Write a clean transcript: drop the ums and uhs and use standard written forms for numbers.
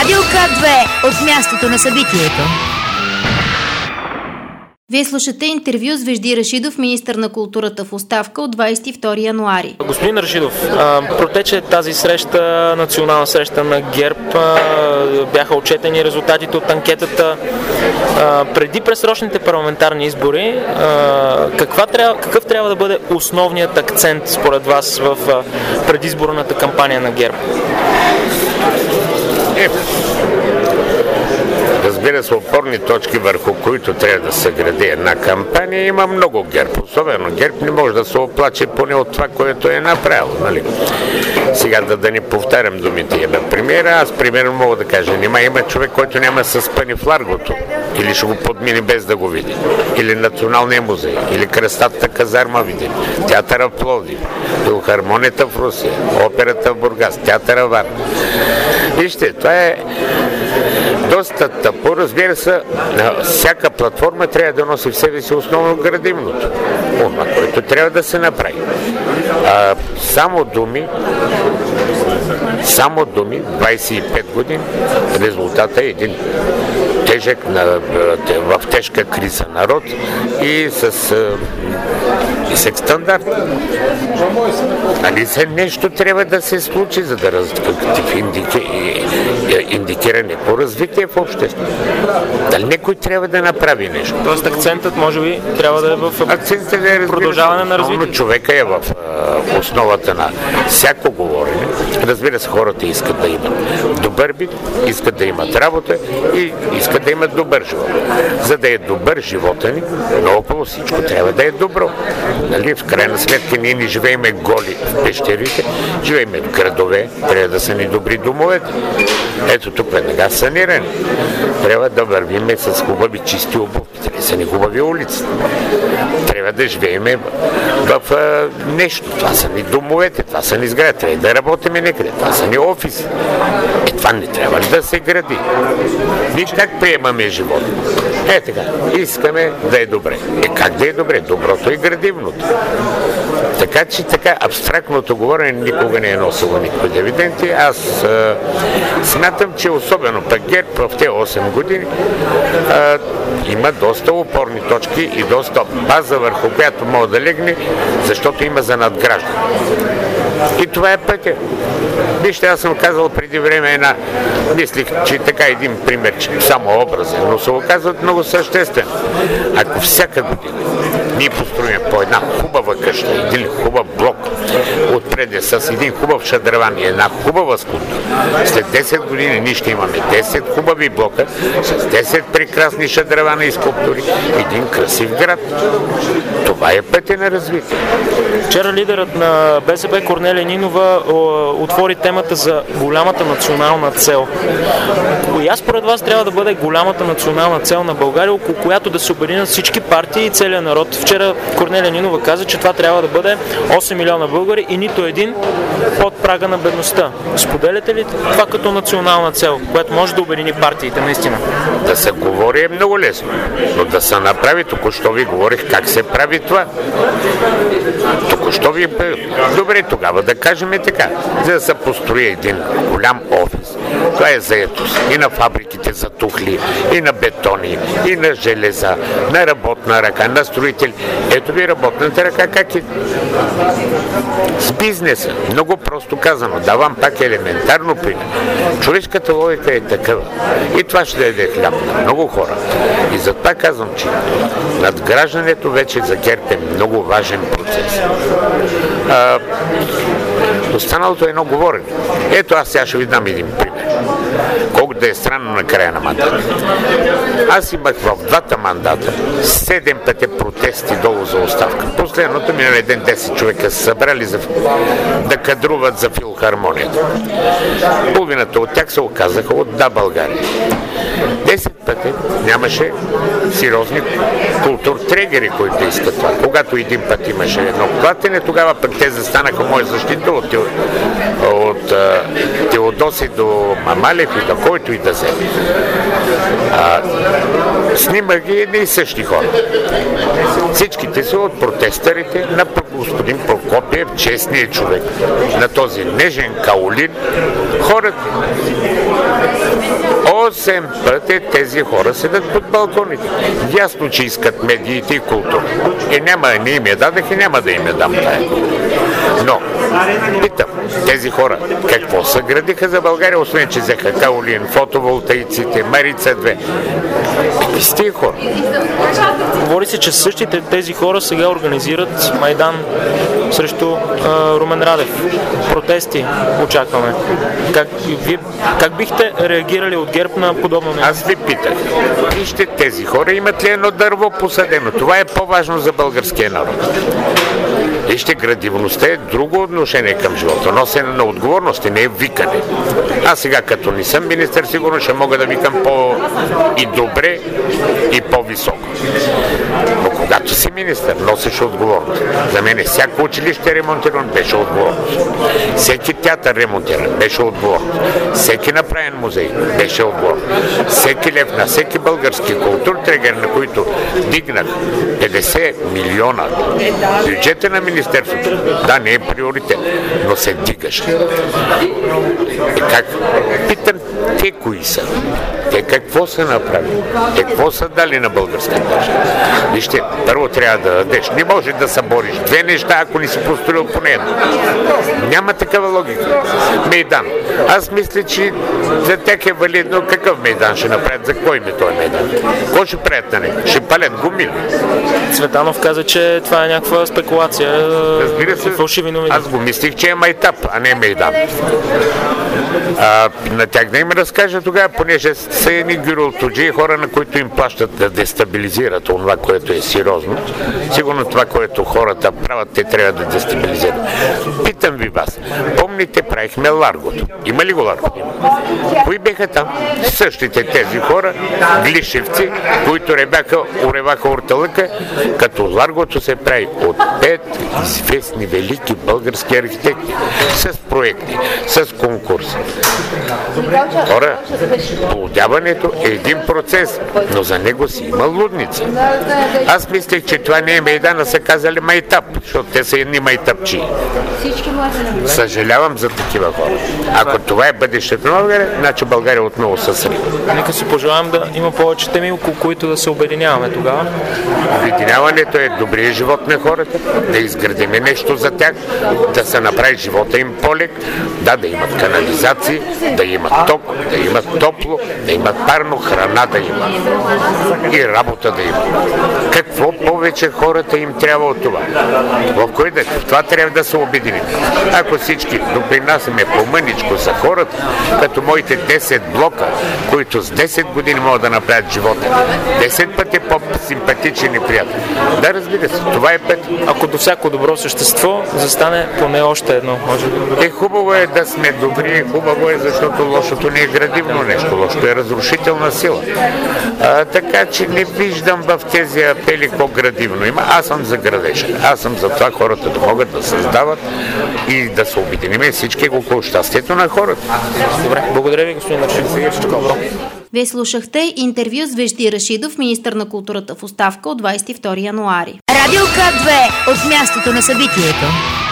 Радио К2 от мястото на събитието. Вие слушате интервю с Вежди Рашидов, министър на културата в оставка от 22 януари. Господин Рашидов, протече тази среща, национална среща на ГЕРБ, бяха отчетени резултатите от анкетата. Преди предсрочните парламентарни избори, какъв трябва да бъде основният акцент според вас в предизборната кампания на ГЕРБ? Разбира се, опорни точки, върху които трябва да се гради една кампания, има много ГЕРБ. Особено ГЕРБ не може да се оплаче поне от това, което е направил. Нали? Сега да не повтарям думите на премиера, аз примерно мога да кажа, има човек, който няма със спъни в Ларгото, или ще го подмини без да го види, или Националния музей, или Кръстатата казарма види, театъра в Пловдив, филхармонията в Русия, операта в Бургас, театъра в Варна. Вижте, това е доста тъпо. Разбира се, всяка платформа трябва да носи в себе си основно градивното. Това, което трябва да се направи. Само думи, 25 години, резултатът е един тежък, в тежка криза народ и с висок стандарт. Нали се нещо трябва да се случи, за да индикира някакво развитие в обществото. Дали някой трябва да направи нещо? Тоест акцентът може би трябва да е в продължаване на развитие. Човека е в основата на всяко говорене. Разбира се, хората искат да имат добър бит, искат да имат работа и искат да имат добър живот. За да е добър живота ни, но около всичко трябва да е добро. Нали? В крайна сметка ние не живееме голи в пещерите, живееме в градове, трябва да са ни добри домовете. Ето тук веднага санирани. Трябва да вървиме с хубави чисти обувки, трябва да са ни хубави улици. Трябва да живееме в нещо. Това са ни домовете, това са ни сгради. Трябва да работиме некъде, това са ни офиси. Това не трябва ли да се гради? Ние как приемаме живот? Така, искаме да е добре. Как да е добре? Доброто е градивното. Така че така абстрактното говорене никога не е носило никакви дивиденти. Аз смятам, че особено пък ГЕРБ в тези 8 години има доста опорни точки и доста база, върху която може да легне, защото има за надграждане. И това е пътя. Вижте, аз съм казал преди време мислих, че така един пример, че само образен, но се оказват много съществен. Ако всяка година ние построим по една хубава къща, един хубав блок отпреде с един хубав шадраван и една хубава скулптура, след 10 години ние ще имаме 10 хубави блока с 10 прекрасни шадравана и скулптури, един красив град. Това е пътя на развитие. Вчера лидерът на БСП Корнелия Нинова отвори темата за голямата национална цел. Коя според вас трябва да бъде голямата национална цел на България, около която да се обединят всички партии и целият народ? Вчера Корнелия Нинова каза, че това трябва да бъде 8 милиона българи и нито един под прага на бедността. Споделяте ли това като национална цел, която може да обедини партиите наистина? Да се говори е много лесно, но да се направи, току-що ви говорих как се прави това. Току-що ви... Добре, тогава да кажем така, за да се построи един голям офис. Това е заетост и на фабриките за тухли, и на бетони, и на железа, на работна ръка, на строители. Ето ви работната ръка как е. С бизнеса. Много просто казано. Давам пак елементарно пример. Човешката логика е такава. И това ще даде хляб на много хора. И затова казвам, че надграждането вече за ГЕРБ е много важен процес. Останалото е едно говорене. Ето аз сега ще ви дам един пример. Колко да е странно на края на мандата. Аз имах в двата мандата 7 пъти протести долу за оставка. Последното миналия ден 10 човека се събрали да кадруват за филхармонията. Половината от тях се оказаха от Да, България. 10 пъти нямаше сериозни културтрегери, които да искат това. Когато един път имаше едно платене, тогава пък те застанаха моя защита от Теодоси до Мамалев и до който и да вземе. Снимах ги едни и същи хора. Всичките са от протестърите на господин Прокопиев, честният човек, на този нежен Каолин. Хората 8 пъти тези хора седат под балконите. Ясно, че искат медиите и култура. И не им я дадах и няма да им я дам тая. Но, питам, тези хора какво съградиха за България, освен че взеха Каолин, фотоволтаиците, Марица 2. Какви сте тия хора? Говори се, че същите тези хора сега организират Майдан срещу Румен Радев. Протести очакваме. Как бихте реагирали от ГЕРБ на подобно нещо? Аз ви питах. Вижте, тези хора имат ли едно дърво посадено? Това е по-важно за българския народ. Вижте, градивността е друго отношение към живота. Носене на отговорности, не е викане. Аз сега, като не съм министър, сигурно ще мога да викам и добре, и по-високо. Но когато си министър, носиш отговорност. За мен всяко училище ремонтиран беше отговорност. Всеки театър ремонтиран беше отговорност. Всеки направен музей беше отговорност. Всеки лев на всеки български културтрегер, на които дигнах 50 милиона бюджета на министерството. Да, не е приоритет, но се дигаш. Как? Питам, те кои са? Те какво са направили? Те какво са дали на българската държава? Вижте, първо трябва да дадеш. Не може да събориш две неща, ако не си построил поне едно. Няма такава логика. Мейдан. Аз мисля, че за тях е валидно какъв мейдан ще направят. За кой ми той мейдан? Кой ще правят на него? Ще палят гуми. Цветанов каза, че това е някаква спекулация. Разбира се, фалшиви новини. аз го мислих, че е майтап, а не мейдан. На тях да им разкажа тогава, понеже са едни гюролтоджи, хора, на които им плащат да дестабилизират това, което е сериозно. Сигурно това, което хората правят, те трябва да дестабилизират. Питам ви вас, помните, правихме Ларгото. Има ли го Ларгото? Кои беха там? Същите тези хора, глишевци, които уреваха орталъка, като Ларгото се прави от 5 известни велики български архитекти, с проекти, с конкурси. Хора, плодяването е един процес, но за него си има лудница. Аз мислех, че това не е мейдан, а са казали майтап, защото те са едни майтапчи. Съжалявам за такива хора. Ако това е бъдещето на България, значи България отново се срива. Нека си пожелаем да има повече теми, около които да се обединяваме тогава. Обединяването е добрия живот на хората, да изградим нещо за тях, да се направи живота им по-лек, да имат канализации, да имат ток, да имат топло, да имат парно, храна да имат и работа да имат. Какво повече хората им трябва от това? В това трябва да се обединим. Ако всички допринасяме по-мъничко за хората, като моите 10 блока, които с 10 години могат да направят живота 10 пъти по-симпатичен и приятен. Да, разбира се, това е път. Ако до всяко добро същество застане поне още едно, може да... Хубаво е да сме добри, хубаво е, защото лошото не е градивно нещо, лошото е разрушителна сила. Така че не виждам в тези апели какво градивно има. Аз съм за градежа. Аз съм за това хората да могат да създават и да се обединим всички около щастието на хората. Добре, благодаря ви, господин Рашидов. Всичко добро. Вие слушахте интервю с Вежди Рашидов, министър на културата в оставка от 22 януари. Радио К2 от мястото на събитието.